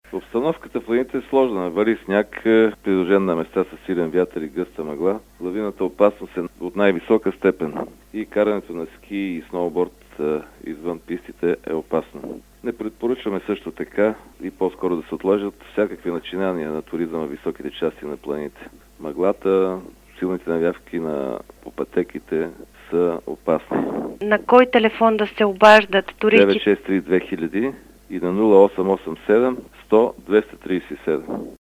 Обстановката в планините е сложна. Вали сняг, придружен на места с силен вятър и гъста мъгла. Лавината опасност е от най-висока степен. И карането на ски и сноуборд извън пистите е опасно. Не предпоръчваме също така и по-скоро да се отложат всякакви начинания на туризъм в високите части на планините. Мъглата, силните навявки по пътеките са опасни. На кой телефон да се обаждат туристи? 963 2000 и на 0887 100 237.